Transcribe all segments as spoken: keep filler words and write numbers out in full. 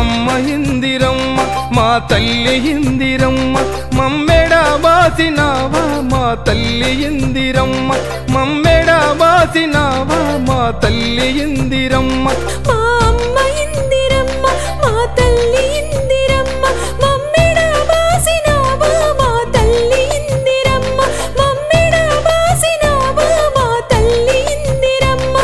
అమ్మ ఇందిరమ్మ మా తల్లి ఇందిరమ్మ మమ్మెడ బాసినావా మా తల్లి ఇందిరమ్మ మమ్మెడ బాసినావా మా తల్లి ఇందిరమ్మ మా అమ్మ ఇందిరమ్మ మా తల్లి ఇందిరమ్మ మమ్మెడ బాసినావా మా తల్లి ఇందిరమ్మ మమ్మెడ బాసినావా మా తల్లి ఇందిరమ్మ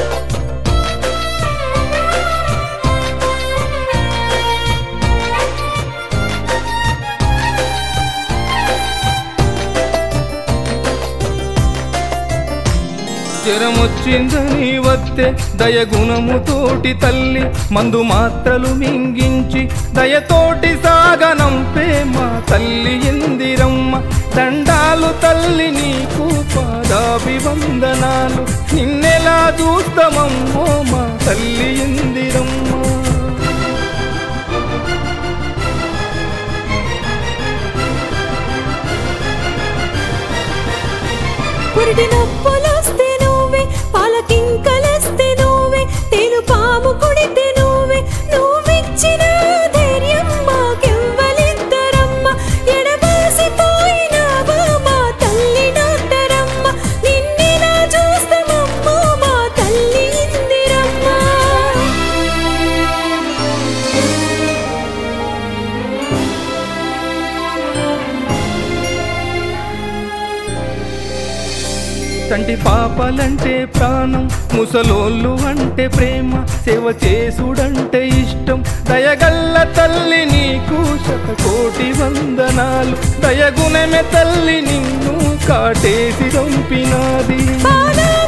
జ్వరమొచ్చిందని వత్తే దయగుణముతోటి తల్లి మందు మాత్రలు మింగించి దయతోటి సాగనంపే మా తల్లి ఇందిరమ్మ దండాలు తల్లి నీకు పాదాభివందనాలు నిన్నెలా చూస్తామమ్మో మా తల్లి ఇందిరమ్మ పురిటి నొప్పులొస్తే నువ్వే పాలకింకలొస్తే నువ్వే తేను పాము కొడితే నువ్వే నువ్విచ్చిన ధైర్యం మాకెవ్వలిద్దరమ్మ ఎడబాసిపోయినావా మా తల్లి డాక్టరమ్మ నిన్నెలా చూస్తామమ్మో మా తల్లి ఇందిరమ్మ తంటి పాపలంటే ప్రాణం ముసలోళ్ళు అంటే ప్రేమ సేవ చేసుడంటే ఇష్టం దయగల్ల తల్లి నీకు శతకోటి వందనాలు దయగుణమే తల్లి నిన్ను కాటేసి చంపినాది పాదా